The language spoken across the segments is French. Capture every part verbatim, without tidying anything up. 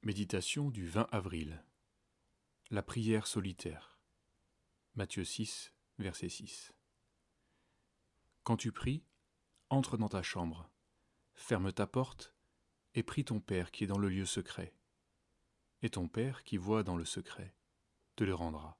Méditation du vingt avril. La prière solitaire. Matthieu six, verset six. Quand tu pries, entre dans ta chambre, ferme ta porte et prie ton Père qui est dans le lieu secret. Et ton Père qui voit dans le secret te le rendra.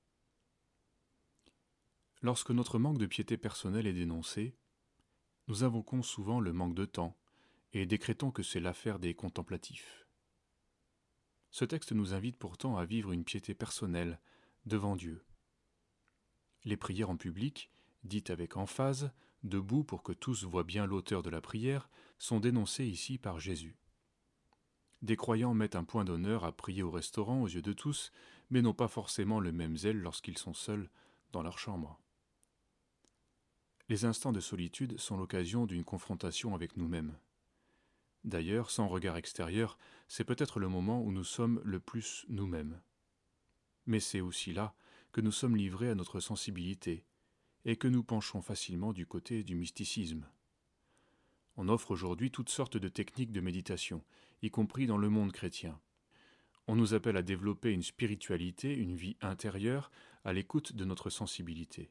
Lorsque notre manque de piété personnelle est dénoncé, nous invoquons souvent le manque de temps et décrétons que c'est l'affaire des contemplatifs. Ce texte nous invite pourtant à vivre une piété personnelle devant Dieu. Les prières en public, dites avec emphase, debout pour que tous voient bien l'auteur de la prière, sont dénoncées ici par Jésus. Des croyants mettent un point d'honneur à prier au restaurant aux yeux de tous, mais n'ont pas forcément le même zèle lorsqu'ils sont seuls dans leur chambre. Les instants de solitude sont l'occasion d'une confrontation avec nous-mêmes. D'ailleurs, sans regard extérieur, c'est peut-être le moment où nous sommes le plus nous-mêmes. Mais c'est aussi là que nous sommes livrés à notre sensibilité et que nous penchons facilement du côté du mysticisme. On offre aujourd'hui toutes sortes de techniques de méditation, y compris dans le monde chrétien. On nous appelle à développer une spiritualité, une vie intérieure, à l'écoute de notre sensibilité.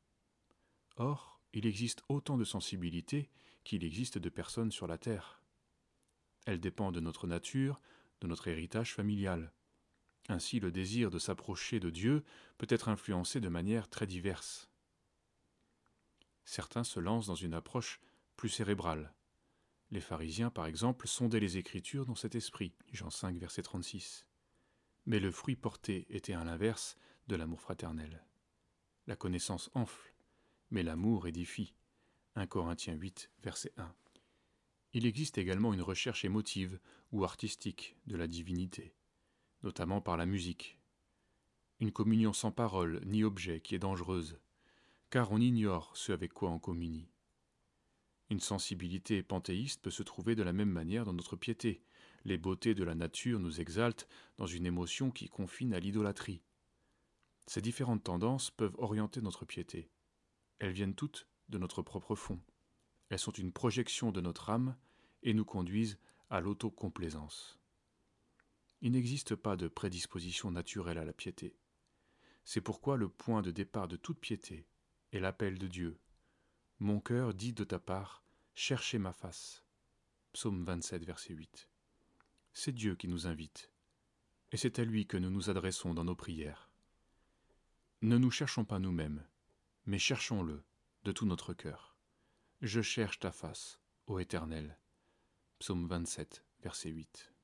Or, il existe autant de sensibilité qu'il existe de personnes sur la terre. Elle dépend de notre nature, de notre héritage familial. Ainsi, le désir de s'approcher de Dieu peut être influencé de manière très diverse. Certains se lancent dans une approche plus cérébrale. Les pharisiens, par exemple, sondaient les Écritures dans cet esprit, Jean cinq, verset trente-six. Mais le fruit porté était à l'inverse de l'amour fraternel. La connaissance enfle, mais l'amour édifie, un Corinthiens huit, verset un. Il existe également une recherche émotive ou artistique de la divinité, notamment par la musique. Une communion sans parole ni objet qui est dangereuse, car on ignore ce avec quoi on communie. Une sensibilité panthéiste peut se trouver de la même manière dans notre piété. Les beautés de la nature nous exaltent dans une émotion qui confine à l'idolâtrie. Ces différentes tendances peuvent orienter notre piété. Elles viennent toutes de notre propre fond. Elles sont une projection de notre âme et nous conduisent à l'autocomplaisance. Il n'existe pas de prédisposition naturelle à la piété. C'est pourquoi le point de départ de toute piété est l'appel de Dieu. « Mon cœur dit de ta part, cherchez ma face » Psaume vingt-sept, verset huit. C'est Dieu qui nous invite, et c'est à lui que nous nous adressons dans nos prières. Ne nous cherchons pas nous-mêmes, mais cherchons-le de tout notre cœur. Je cherche ta face, ô Éternel. Psaume vingt-sept, verset huit.